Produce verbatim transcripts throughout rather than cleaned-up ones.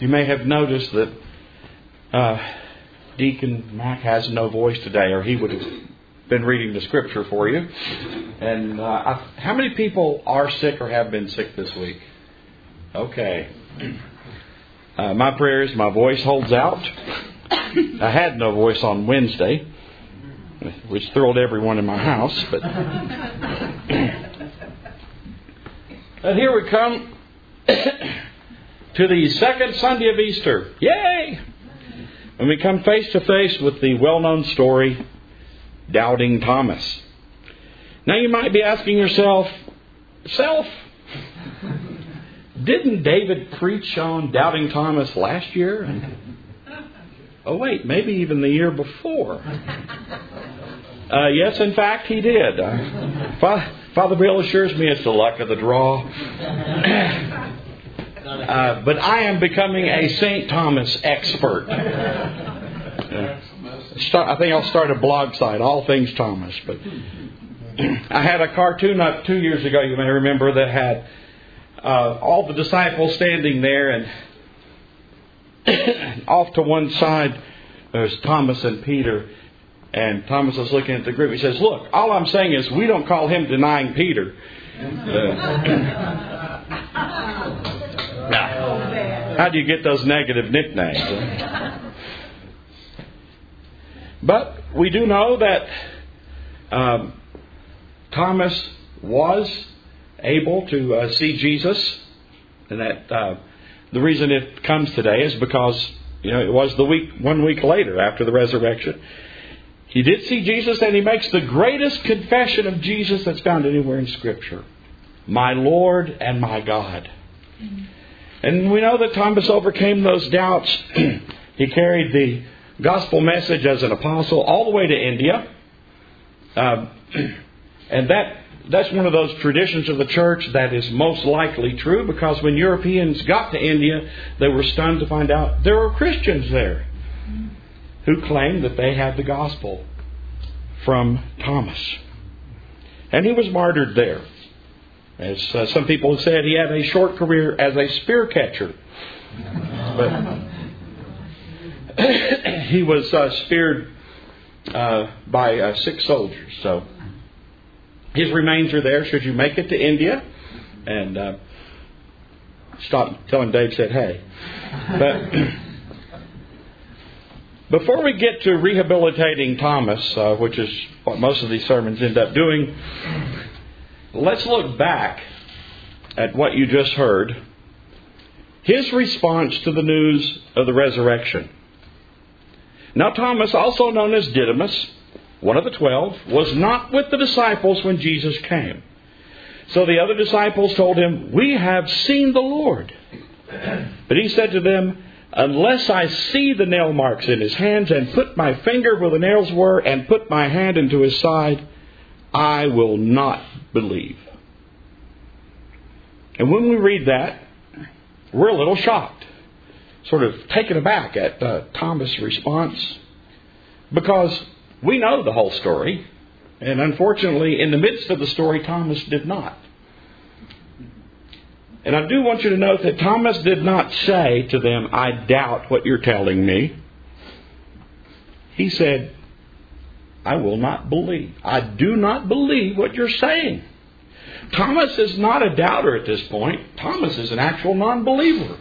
You may have noticed that uh, Deacon Mac has no voice today, or he would have been reading the scripture for you. And uh, I, how many people are sick or have been sick this week? Okay. Uh, my prayer is my voice holds out. I had no voice on Wednesday, which thrilled everyone in my house. But and here we come to the second Sunday of Easter. Yay! And we come face to face with the well-known story, Doubting Thomas. Now you might be asking yourself, self, didn't David preach on Doubting Thomas last year? And, oh wait, maybe even the year before. Uh, yes, in fact, he did. Uh, Father, Father Bill assures me it's the luck of the draw. Uh, but I am becoming a Saint Thomas expert. Uh, start, I think I'll start a blog site, All Things Thomas. But I had a cartoon up two years ago, you may remember, that had uh, all the disciples standing there, and off to one side there's Thomas and Peter. And Thomas is looking at the group. He says, "Look, all I'm saying is we don't call him denying Peter." Uh, how do you get those negative nicknames? But we do know that um, Thomas was able to uh, see Jesus, and that uh, the reason it comes today is because you know it was the week one week later after the resurrection. He did see Jesus, and he makes the greatest confession of Jesus that's found anywhere in Scripture. My Lord and my God. Mm-hmm. And we know that Thomas overcame those doubts. He carried the gospel message as an apostle all the way to India. Uh, and that that's one of those traditions of the church that is most likely true, because when Europeans got to India, they were stunned to find out there were Christians there who claimed that they had the gospel from Thomas. And he was martyred there. As uh, some people have said, he had a short career as a spear catcher. But he was uh, speared uh, by uh, six soldiers. So his remains are there should you make it to India. And uh, stop telling Dave said, hey. But before we get to rehabilitating Thomas, uh, which is what most of these sermons end up doing, let's look back at what you just heard. His response to the news of the resurrection. Now Thomas, also known as Didymus, one of the twelve, was not with the disciples when Jesus came. So the other disciples told him, "We have seen the Lord." But he said to them, "Unless I see the nail marks in his hands, and put my finger where the nails were, and put my hand into his side, I will not believe." And when we read that, we're a little shocked, sort of taken aback at uh, Thomas' response, because we know the whole story, and unfortunately, in the midst of the story, Thomas did not. And I do want you to note that Thomas did not say to them, "I doubt what you're telling me." He said, "I will not believe. I do not believe what you're saying." Thomas is not a doubter at this point. Thomas is an actual non-believer.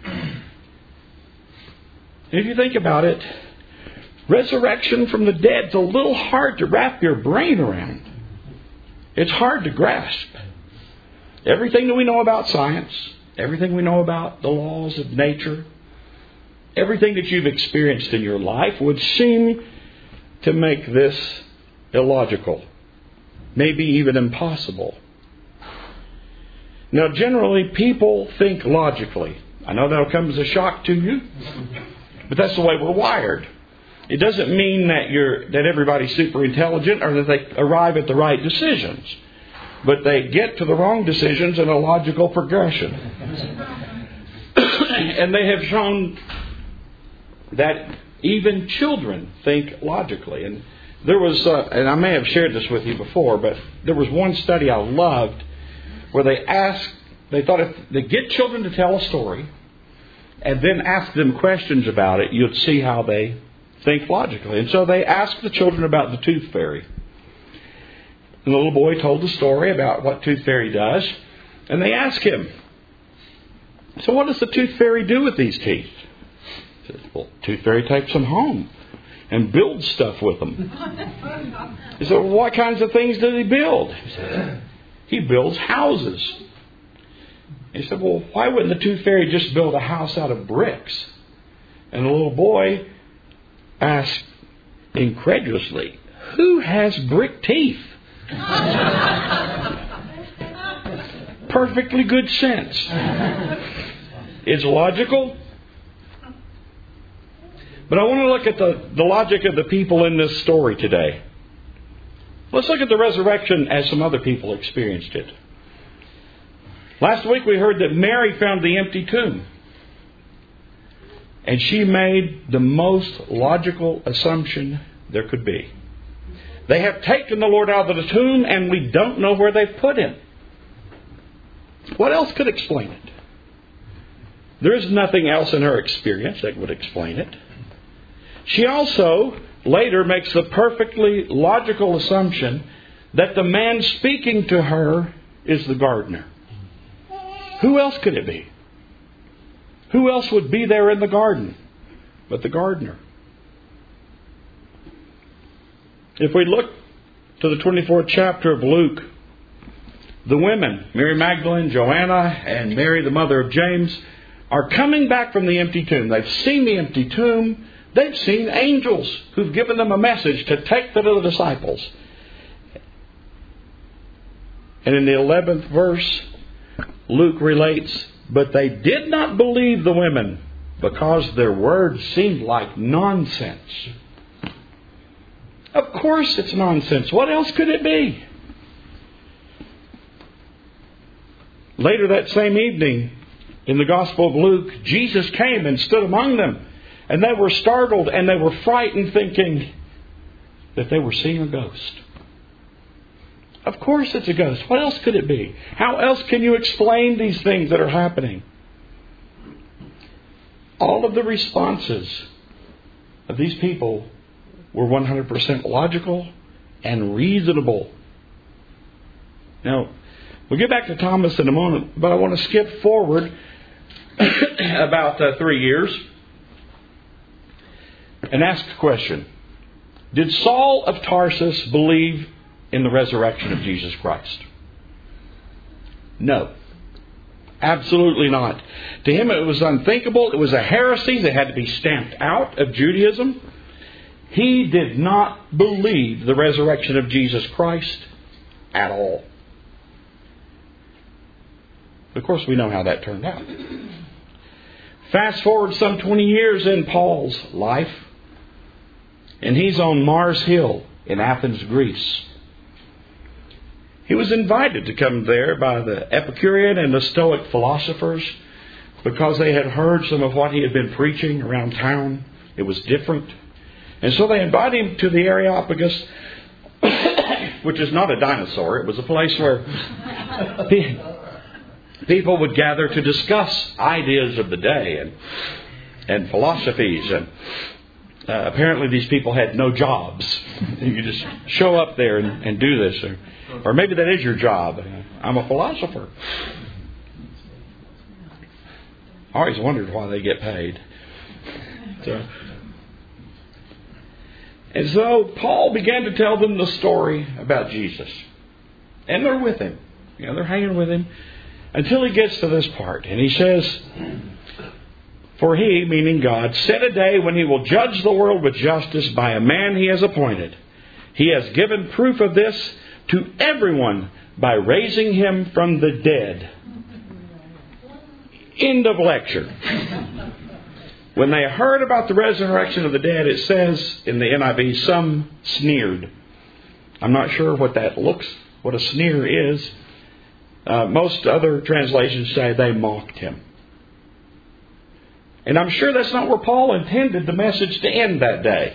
If you think about it, resurrection from the dead is a little hard to wrap your brain around. It's hard to grasp. Everything that we know about science, everything we know about the laws of nature, everything that you've experienced in your life would seem to make this illogical, maybe even impossible. Now, generally, people think logically. I know that'll come as a shock to you, but that's the way we're wired. It doesn't mean that you're that everybody's super intelligent or that they arrive at the right decisions. But they get to the wrong decisions in a logical progression. And they have shown that even children think logically. And there was, uh, and I may have shared this with you before, but there was one study I loved where they asked, they thought if they get children to tell a story, and then ask them questions about it, you'd see how they think logically. And so they asked the children about the tooth fairy. And the little boy told the story about what tooth fairy does. And they asked him, so what does the tooth fairy do with these teeth? He said, well, tooth fairy takes them home and builds stuff with them. He said, well, what kinds of things does he build? He said, he builds houses. He said, well, why wouldn't the tooth fairy just build a house out of bricks? And the little boy asked incredulously, who has brick teeth? Perfectly good sense. It's logical. But I want to look at the, the logic of the people in this story today. Let's look at the resurrection as some other people experienced it. Last week we heard that Mary found the empty tomb. And she made the most logical assumption there could be. They have taken the Lord out of the tomb and we don't know where they've put him. What else could explain it? There is nothing else in her experience that would explain it. She also later makes the perfectly logical assumption that the man speaking to her is the gardener. Who else could it be? Who else would be there in the garden but the gardener? If we look to the twenty-fourth chapter of Luke, the women, Mary Magdalene, Joanna, and Mary, the mother of James, are coming back from the empty tomb. They've seen the empty tomb. They've seen angels who've given them a message to take to the disciples. And in the eleventh verse, Luke relates, but they did not believe the women because their words seemed like nonsense. Of course it's nonsense. What else could it be? Later that same evening, in the Gospel of Luke, Jesus came and stood among them. And they were startled and they were frightened, thinking that they were seeing a ghost. Of course it's a ghost. What else could it be? How else can you explain these things that are happening? All of the responses of these people were one hundred percent logical and reasonable. Now, we'll get back to Thomas in a moment, but I want to skip forward about uh, three years and ask a question. Did Saul of Tarsus believe in the resurrection of Jesus Christ? No. Absolutely not. To him it was unthinkable. It was a heresy that had to be stamped out of Judaism. He did not believe the resurrection of Jesus Christ at all. Of course, we know how that turned out. Fast forward some twenty years in Paul's life, and he's on Mars Hill in Athens, Greece. He was invited to come there by the Epicurean and the Stoic philosophers because they had heard some of what he had been preaching around town. It was different. And so they invited him to the Areopagus, which is not a dinosaur. It was a place where people would gather to discuss ideas of the day and, and philosophies. And uh, apparently these people had no jobs. You just show up there and, and do this. Or, or maybe that is your job. I'm a philosopher. I always wondered why they get paid. So, and so Paul began to tell them the story about Jesus. And they're with him. You know, they're hanging with him until he gets to this part. And he says, for he, meaning God, set a day when he will judge the world with justice by a man he has appointed. He has given proof of this to everyone by raising him from the dead. End of lecture. When they heard about the resurrection of the dead, it says in the N I V, some sneered. I'm not sure what that looks, what a sneer is. Uh, most other translations say they mocked him. And I'm sure that's not where Paul intended the message to end that day.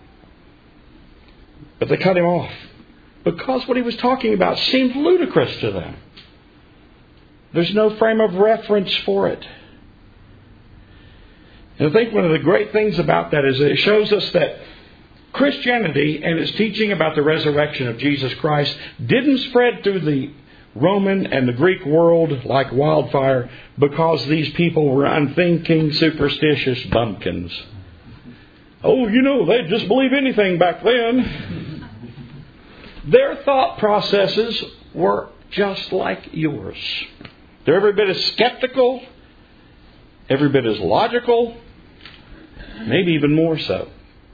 But they cut him off because what he was talking about seemed ludicrous to them. There's no frame of reference for it. And I think one of the great things about that is that it shows us that Christianity and its teaching about the resurrection of Jesus Christ didn't spread through the Roman and the Greek world like wildfire because these people were unthinking, superstitious bumpkins. Oh, you know, they'd just believe anything back then. Their thought processes were just like yours. They're every bit as skeptical, every bit as logical, maybe even more so.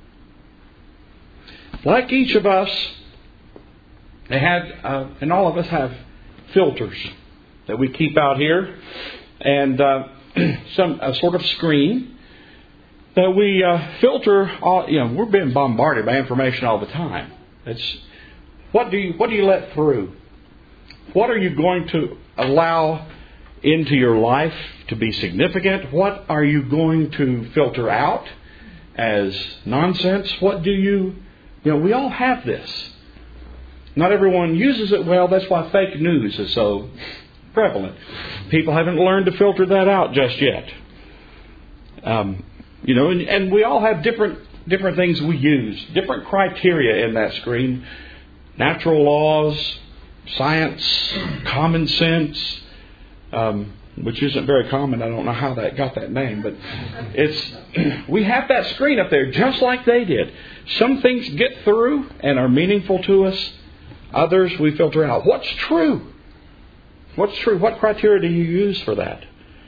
Like each of us, they had, uh, and all of us have filters that we keep out here, and uh, some a sort of screen that we uh, filter. All, you know, we're being bombarded by information all the time. It's what do you what do you let through? What are you going to allow into your life to be significant? What are you going to filter out as nonsense? What do you You know, we all have this. Not everyone uses it well. That's why fake news is so prevalent. People haven't learned to filter that out just yet. Um, you know, and, and we all have different different things we use, different criteria in that screen. Natural laws, science, common sense, um, which isn't very common. I don't know how that got that name, but it's we have that screen up there just like they did. Some things get through and are meaningful to us. Others we filter out. What's true? What's true? What criteria do you use for that?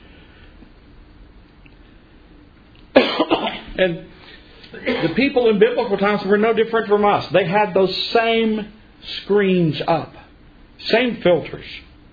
And the people in biblical times were no different from us. They had those same screens up, same filters.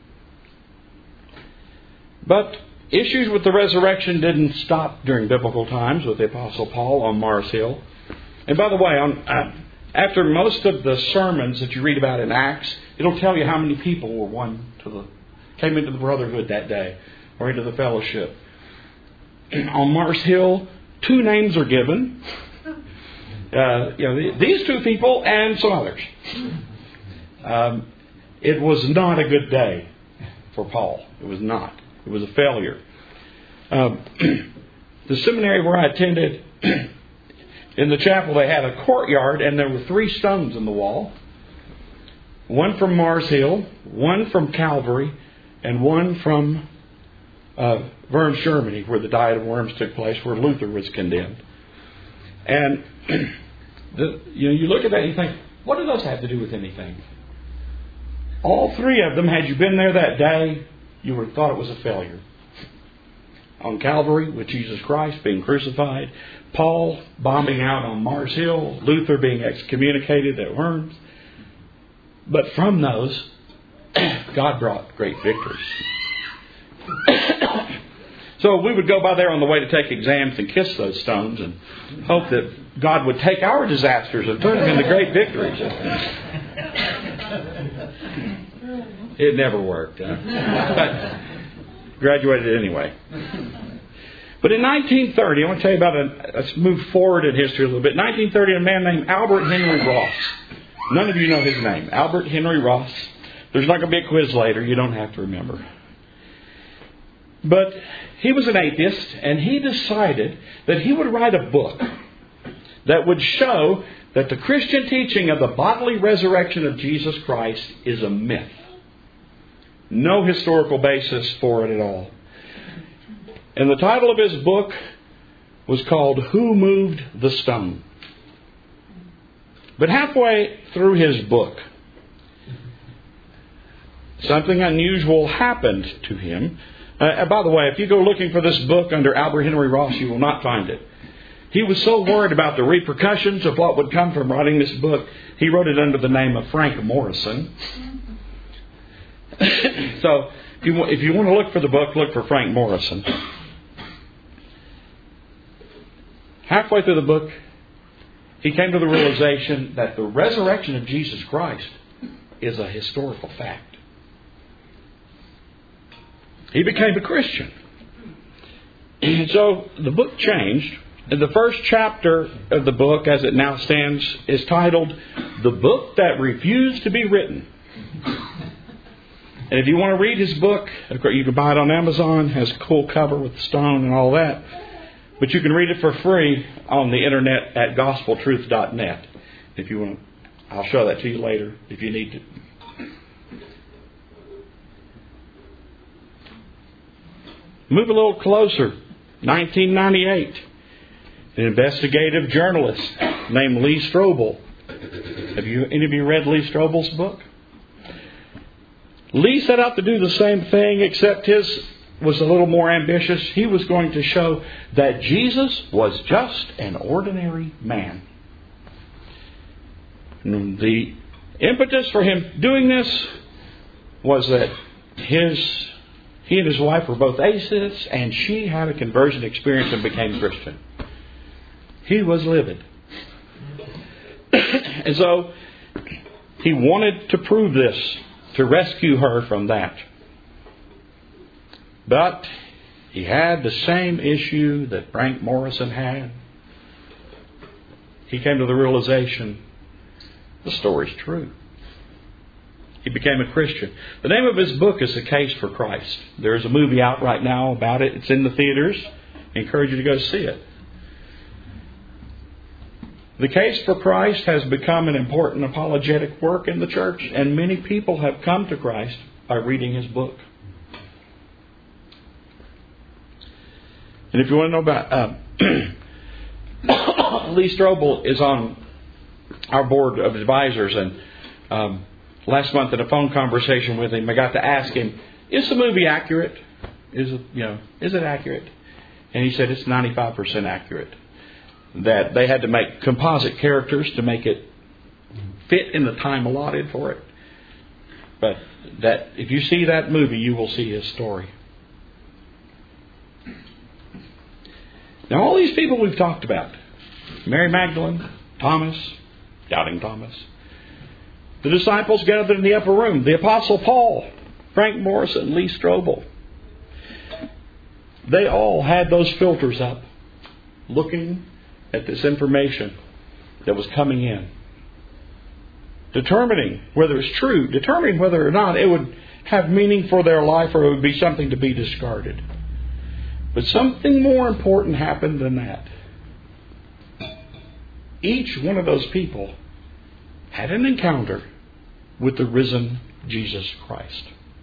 But issues with the resurrection didn't stop during biblical times with the Apostle Paul on Mars Hill. And by the way, on, uh, after most of the sermons that you read about in Acts, it'll tell you how many people were won to the came into the brotherhood that day or into the fellowship. On Mars Hill, two names are given. Uh, you know, these two people and some others. Um, it was not a good day for Paul. It was not. It was a failure. Um, the seminary where I attended, in the chapel they had a courtyard and there were three stones in the wall. One from Mars Hill, one from Calvary, and one from uh, Worms, Germany, where the Diet of Worms took place, where Luther was condemned. And the, you know, you look at that and you think, what do those have to do with anything? All three of them, had you been there that day, you would have thought it was a failure. On Calvary, with Jesus Christ being crucified, Paul bombing out on Mars Hill, Luther being excommunicated at Worms. But from those, God brought great victories. So we would go by there on the way to take exams and kiss those stones and hope that God would take our disasters and turn them into great victories. It never worked. Huh? But graduated anyway. But in nineteen thirty, I want to tell you about a, let's move forward in history a little bit. nineteen thirty, a man named Albert Henry Ross. None of you know his name. Albert Henry Ross. There's not going to be a quiz later. You don't have to remember. But he was an atheist, and he decided that he would write a book that would show that the Christian teaching of the bodily resurrection of Jesus Christ is a myth. No historical basis for it at all. And the title of his book was called Who Moved the Stone? But halfway through his book, something unusual happened to him. Uh, by the way, if you go looking for this book under Albert Henry Ross, you will not find it. He was so worried about the repercussions of what would come from writing this book, he wrote it under the name of Frank Morison. So, if you, if you want to look for the book, look for Frank Morison. Halfway through the book, he came to the realization that the resurrection of Jesus Christ is a historical fact. He became a Christian. And so the book changed. And the first chapter of the book, as it now stands, is titled The Book That Refused to Be Written. And if you want to read his book, you can buy it on Amazon. It has a cool cover with the stone and all that. But you can read it for free on the internet at gospel truth dot net. If you want, I'll show that to you later if you need to. Move a little closer. nineteen ninety-eight. An investigative journalist named Lee Strobel. Have you any of you read Lee Strobel's book? Lee set out to do the same thing, except his was a little more ambitious. He was going to show that Jesus was just an ordinary man. And the impetus for him doing this was that his he and his wife were both atheists, and she had a conversion experience and became Christian. He was livid. And so he wanted to prove this, to rescue her from that. But he had the same issue that Frank Morrison had. He came to the realization, the story's true. He became a Christian. The name of his book is The Case for Christ. There's a movie out right now about it. It's in the theaters. I encourage you to go see it. The Case for Christ has become an important apologetic work in the church, and many people have come to Christ by reading his book. And if you want to know about uh, Lee Strobel is on our board of advisors, and um, last month in a phone conversation with him, I got to ask him, "Is the movie accurate? Is it you know is it accurate?" And he said it's ninety-five percent accurate. That they had to make composite characters to make it fit in the time allotted for it. But that if you see that movie, you will see his story. Now, all these people we've talked about, Mary Magdalene, Thomas, doubting Thomas, the disciples gathered in the upper room, the Apostle Paul, Frank Morrison, Lee Strobel, they all had those filters up, looking at this information that was coming in, determining whether it's true, determining whether or not it would have meaning for their life or it would be something to be discarded. But something more important happened than that. Each one of those people had an encounter with the risen Jesus Christ.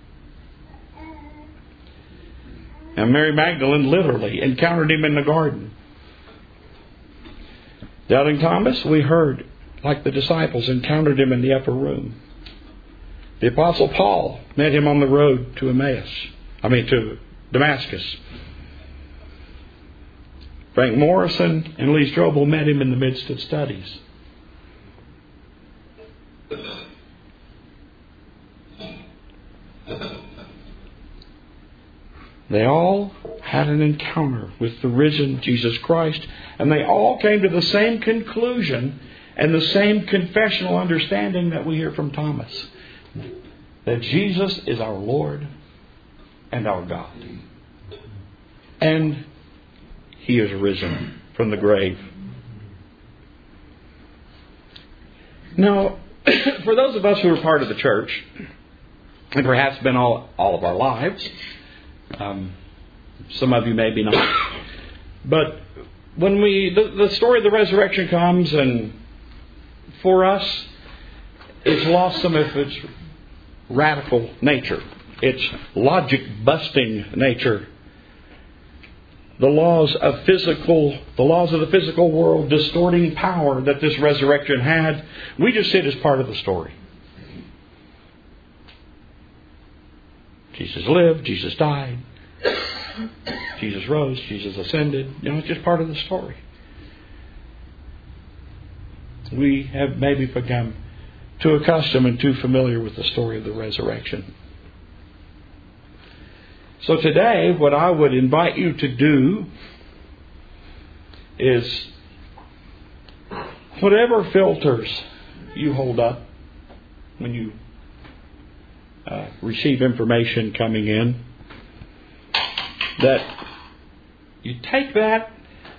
Now, Mary Magdalene literally encountered him in the garden. Doubting Thomas, we heard, like the disciples, encountered him in the upper room. The Apostle Paul met him on the road to Emmaus. I mean, to Damascus. Frank Morrison and Lee Strobel met him in the midst of studies. They all had an encounter with the risen Jesus Christ, and they all came to the same conclusion and the same confessional understanding that we hear from Thomas, that Jesus is our Lord and our God. And He is risen from the grave. Now, for those of us who are part of the church, and perhaps been all, all of our lives, um, some of you maybe not, but when we the, the story of the resurrection comes, and for us, it's lost some of its radical nature, its logic-busting nature. The laws of physical, the laws of the physical world distorting power that this resurrection had, we just see it as part of the story. Jesus lived, Jesus died, Jesus rose, Jesus ascended. You know, it's just part of the story. We have maybe become too accustomed and too familiar with the story of the resurrection. So today, what I would invite you to do is, whatever filters you hold up when you uh, receive information coming in, that you take that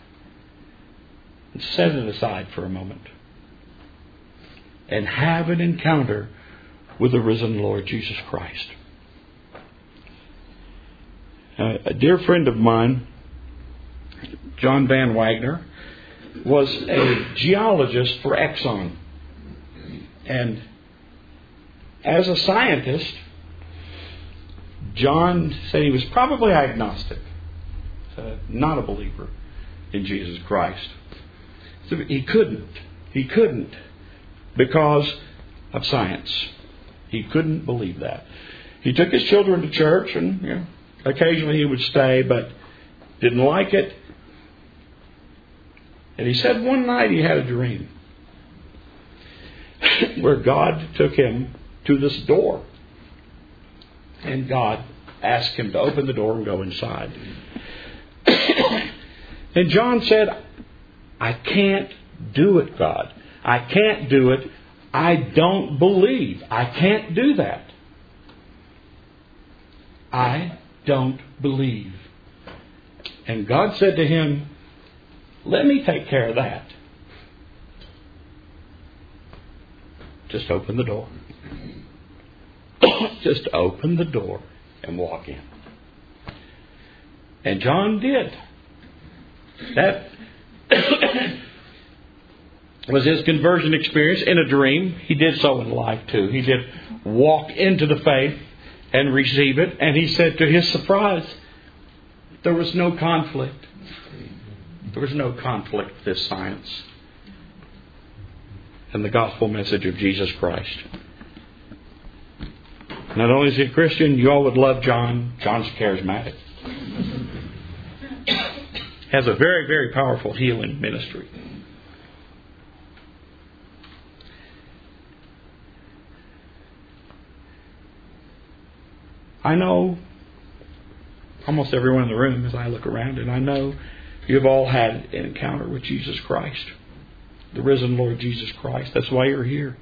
and set it aside for a moment and have an encounter with the risen Lord Jesus Christ. Uh, a dear friend of mine John Van Wagner, was a geologist for Exxon. And as a scientist, John said he was probably agnostic, uh, not a believer in Jesus Christ. So he couldn't. He couldn't because of science. He couldn't believe that. He took his children to church, and you know, occasionally he would stay, but didn't like it. And he said one night he had a dream where God took him to this door. And God asked him to open the door and go inside. And John said, I can't do it, God. I can't do it. I don't believe. I can't do that. I don't believe. And God said to him, let me take care of that. Just open the door. Just open the door and walk in. And John did. That was his conversion experience in a dream. He did so in life too. He did walk into the faith and receive it. And he said to his surprise, there was no conflict. There was no conflict with this science and the gospel message of Jesus Christ. Not only is he a Christian, you all would love John. John's charismatic. Has a very, very powerful healing ministry. I know almost everyone in the room as I look around, and I know you've all had an encounter with Jesus Christ, the risen Lord Jesus Christ. That's why you're here.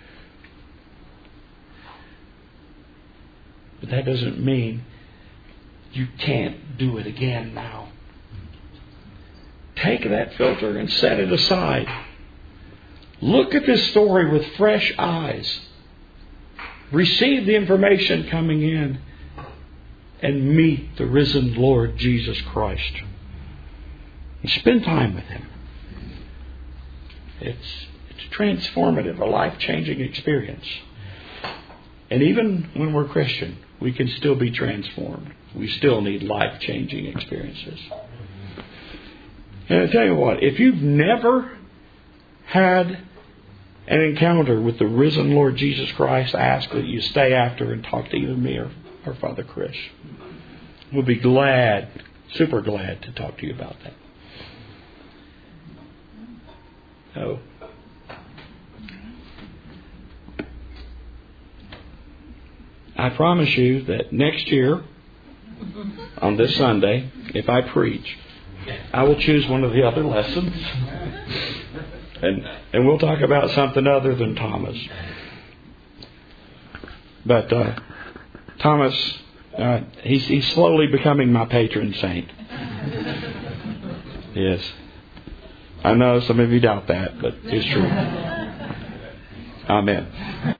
But that doesn't mean you can't do it again now. Take that filter and set it aside. Look at this story with fresh eyes. Receive the information coming in and meet the risen Lord Jesus Christ. And spend time with Him. It's, it's transformative, a life-changing experience. And even when we're Christian, we can still be transformed. We still need life-changing experiences. And I tell you what, if you've never had an encounter with the risen Lord Jesus Christ, I ask that you stay after and talk to either me or, or Father Chris. We'll be glad, super glad to talk to you about that. So, I promise you that next year, on this Sunday, if I preach, I will choose one of the other lessons. And and we'll talk about something other than Thomas. But uh, Thomas, uh, he's, he's slowly becoming my patron saint. Yes. I know some of you doubt that, but it's true. Amen.